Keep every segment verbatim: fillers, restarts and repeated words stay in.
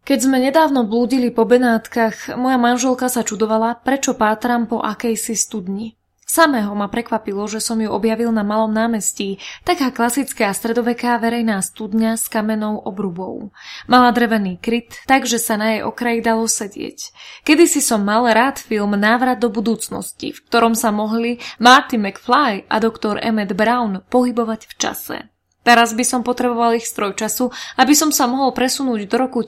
Keď sme nedávno blúdili po Benátkach, moja manželka sa čudovala, prečo pátram po akejsi studni. Samého ma prekvapilo, že som ju objavil na Malom námestí, taká klasická stredoveká verejná studňa s kamennou obrubou. Mala drevený kryt, takže sa na jej okraji dalo sedieť. Kedysi som mal rád film Návrat do budúcnosti, v ktorom sa mohli Marty McFly a doktor Emmett Brown pohybovať v čase. Teraz by som potreboval ich stroj času, aby som sa mohol presunúť do roku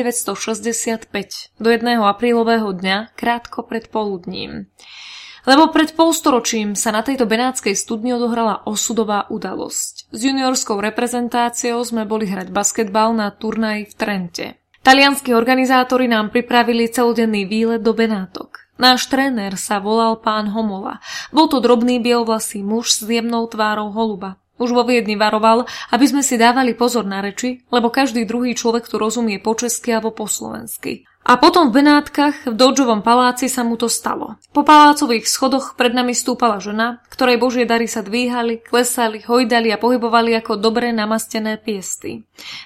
devätnásťstošesťdesiatpäť, do jedného aprílového dňa, krátko pred poludním. Lebo pred polstoročím sa na tejto benátskej studni odohrala osudová udalosť. S juniorskou reprezentáciou sme boli hrať basketbal na turnaji v Trente. Talianski organizátori nám pripravili celodenný výlet do Benátok. Náš tréner sa volal pán Homola. Bol to drobný bielvlasý muž s jemnou tvárou holuba. Už vo Viedni varoval, aby sme si dávali pozor na reči, lebo každý druhý človek tu rozumie po česky alebo po slovensky. A potom v Benátkach v Dodžovom paláci sa mu to stalo. Po palácových schodoch pred nami stúpala žena, ktorej božie dary sa dvíhali, klesali, hojdali a pohybovali ako dobre namastené piesty.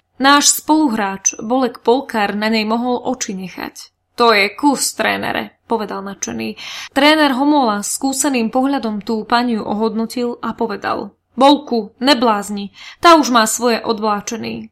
Náš spoluhráč, Bolek Polkár, na nej mohol oči nechať. To je kus, trénere, povedal nadšený. Tréner Homola skúseným pohľadom tú paniu ohodnotil a povedal: Bolku, neblázni, tá už má svoje odvláčený.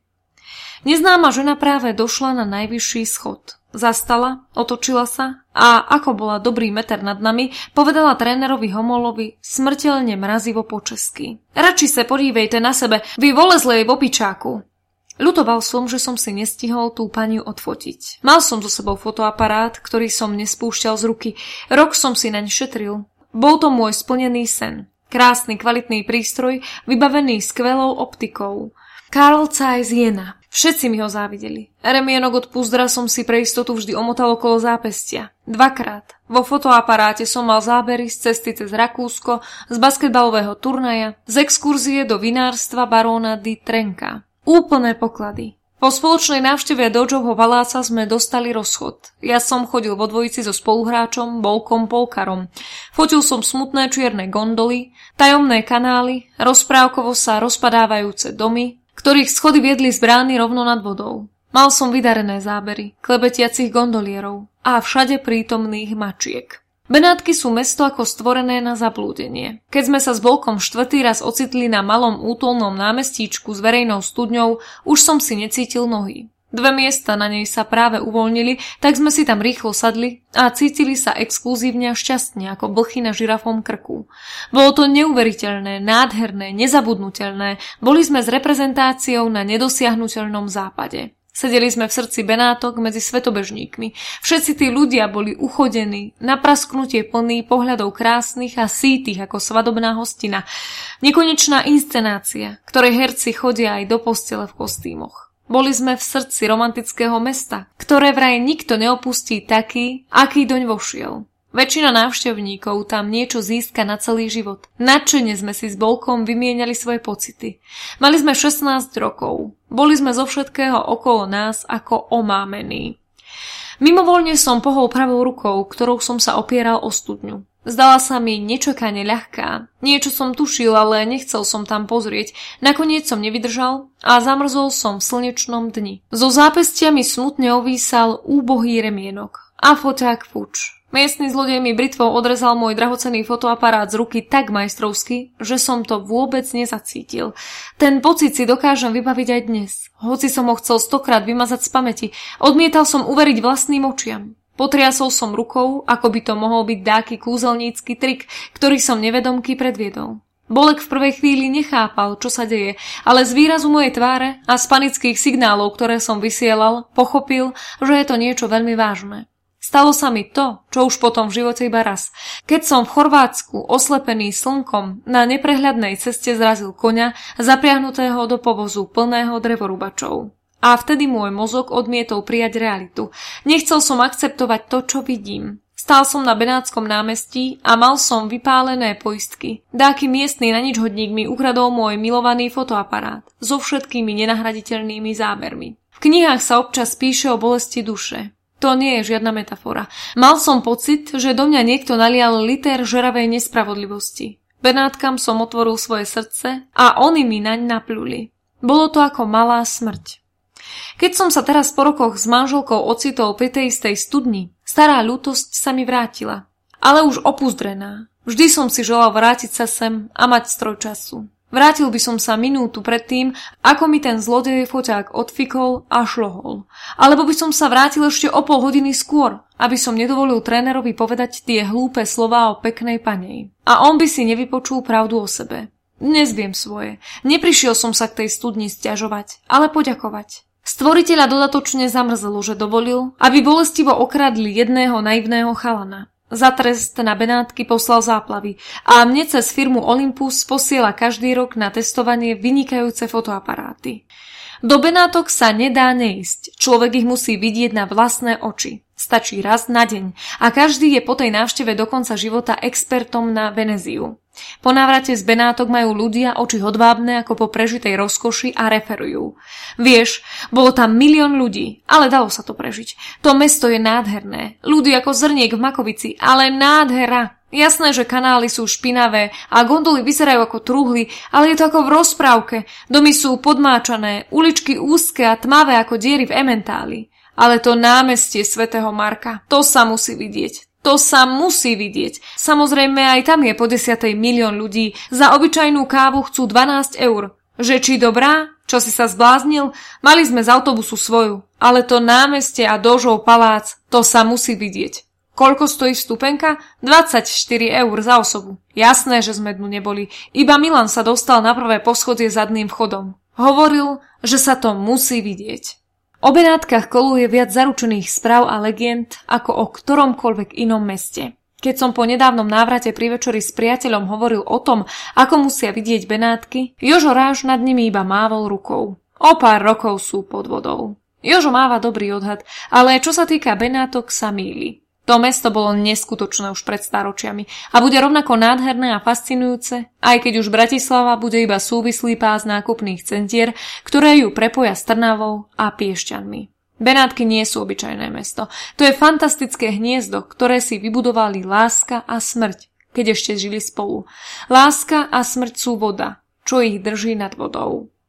Neznáma žena práve došla na najvyšší schod. Zastala, otočila sa a, ako bola dobrý meter nad nami, povedala trénerovi Homolovi smrteľne mrazivo po česky: Radši sa podívejte na sebe, vy volezlej v opičáku. Ľutoval som, že som si nestihol tú paniu odfotiť. Mal som so sebou fotoaparát, ktorý som nespúšťal z ruky. Rok som si naň šetril. Bol to môj splnený sen. Krásny, kvalitný prístroj, vybavený skvelou optikou. Carl Zeiss Jena. Všetci mi ho závideli. Remienok od púzdra som si pre istotu vždy omotal okolo zápestia. Dvakrát. Vo fotoaparáte som mal zábery z cesty cez Rakúsko, z basketbalového turnaja, z exkurzie do vinárstva baróna Di Trenka. Úplné poklady. Po spoločnej návšteve Dodžovho paláca sme dostali rozchod. Ja som chodil vo dvojici so spoluhráčom Bolkom Polkarom. Fotil som smutné čierne gondoly, tajomné kanály, rozprávkovo sa rozpadávajúce domy, ktorých schody viedli z brány rovno nad vodou. Mal som vydarené zábery, klebetiacich gondolierov a všade prítomných mačiek. Benátky sú mesto ako stvorené na zablúdenie. Keď sme sa s Bolkom štvrtý raz ocitli na malom útulnom námestíčku s verejnou studňou, už som si necítil nohy. Dve miesta na nej sa práve uvoľnili, tak sme si tam rýchlo sadli a cítili sa exkluzívne a šťastne ako blchy na žirafom krku. Bolo to neuveriteľné, nádherné, nezabudnutelné. Boli sme s reprezentáciou na nedosiahnuteľnom západe. Sedeli sme v srdci Benátok medzi svetobežníkmi. Všetci tí ľudia boli uchodení, na prasknutie plný pohľadov krásnych a sítych ako svadobná hostina. Nekonečná inscenácia, ktorej herci chodia aj do postele v kostýmoch. Boli sme v srdci romantického mesta, ktoré vraj nikto neopustí taký, aký doň vošiel. Väčšina návštevníkov tam niečo získa na celý život. Nadšene sme si s Bolkom vymieniali svoje pocity. Mali sme šestnásť rokov. Boli sme zo všetkého okolo nás ako omámení. Mimovoľne som pohol pravou rukou, ktorou som sa opieral o studňu. Zdala sa mi nečakane ľahká. Niečo som tušil, ale nechcel som tam pozrieť. Nakoniec som nevydržal a zamrzol som v slnečnom dni. So zápestiami smutne ovísal úbohý remienok. A foťák fuč. Miestny zlodej mi britvou odrezal môj drahocenný fotoaparát z ruky tak majstrovsky, že som to vôbec nezacítil. Ten pocit si dokážem vybaviť aj dnes. Hoci som ho chcel stokrát vymazať z pamäti, odmietal som uveriť vlastným očiam. Potriasol som rukou, ako by to mohol byť dáky kúzelnícky trik, ktorý som nevedomky predviedol. Bolek v prvej chvíli nechápal, čo sa deje, ale z výrazu mojej tváre a z panických signálov, ktoré som vysielal, pochopil, že je to niečo veľmi vážne. Stalo sa mi to, čo už potom v živote iba raz. Keď som v Chorvátsku, oslepený slnkom, na neprehľadnej ceste zrazil koňa, zapriahnutého do povozu plného drevorúbačov. A vtedy môj mozog odmietol prijať realitu. Nechcel som akceptovať to, čo vidím. Stál som na Benátskom námestí a mal som vypálené poistky. Dáky miestny naničhodník mi ukradol môj milovaný fotoaparát so všetkými nenahraditeľnými zábermi. V knihách sa občas píše o bolesti duše. To nie je žiadna metafora. Mal som pocit, že do mňa niekto nalial liter žeravej nespravodlivosti. Benátkam som otvoril svoje srdce a oni mi naň napľuli. Bolo to ako malá smrť. Keď som sa teraz po rokoch s manželkou ocitol pri tej istej studni, stará ľútosť sa mi vrátila. Ale už opuzdrená. Vždy som si želal vrátiť sa sem a mať stroj času. Vrátil by som sa minútu predtým, ako mi ten zlodej foťák odfikol a šlohol. Alebo by som sa vrátil ešte o pol hodiny skôr, aby som nedovolil trénerovi povedať tie hlúpe slová o peknej panej. A on by si nevypočul pravdu o sebe. Dnes viem svoje. Neprišiel som sa k tej studni sťažovať, ale poďakovať. Stvoriteľa dodatočne zamrzelo, že dovolil, aby bolestivo okradli jedného naivného chalana. Za trest na Benátky poslal záplavy a mne cez firmu Olympus posiela každý rok na testovanie vynikajúce fotoaparáty. Do Benátok sa nedá neísť, človek ich musí vidieť na vlastné oči. Stačí raz na deň a každý je po tej návšteve do konca života expertom na Venéziu. Po návrate z Benátok majú ľudia oči hodvábne ako po prežitej rozkoši a referujú. Vieš, bolo tam milión ľudí, ale dalo sa to prežiť. To mesto je nádherné. Ľudí ako zrniek v makovici, ale nádhera. Jasné, že kanály sú špinavé a gondoly vyzerajú ako truhly, ale je to ako v rozprávke. Domy sú podmáčané, uličky úzke a tmavé ako diery v ementáli. Ale to námestie svätého Marka, to sa musí vidieť. To sa musí vidieť. Samozrejme aj tam je po desiatej milión ľudí. Za obyčajnú kávu chcú dvanásť eur. Že či dobrá? Čo si sa zbláznil? Mali sme z autobusu svoju. Ale to námestie a Dožov palác, to sa musí vidieť. Koľko stojí vstupenka? dvadsaťštyri eur za osobu. Jasné, že sme dnu neboli. Iba Milan sa dostal na prvé poschodie zadným vchodom. Hovoril, že sa to musí vidieť. O Benátkach koluje viac zaručených správ a legend ako o ktoromkoľvek inom meste. Keď som po nedávnom návrate pri večeri s priateľom hovoril o tom, ako musia vidieť Benátky, Jožo Ráš nad nimi iba mávol rukou. O pár rokov sú pod vodou. Jožo máva dobrý odhad, ale čo sa týka Benátok sa mýli. To mesto bolo neskutočné už pred stáročiami a bude rovnako nádherné a fascinujúce, aj keď už Bratislava bude iba súvislý pás nákupných centier, ktoré ju prepoja s Trnavou a Piešťanmi. Benátky nie sú obyčajné mesto. To je fantastické hniezdo, ktoré si vybudovali láska a smrť, keď ešte žili spolu. Láska a smrť sú voda, čo ich drží nad vodou.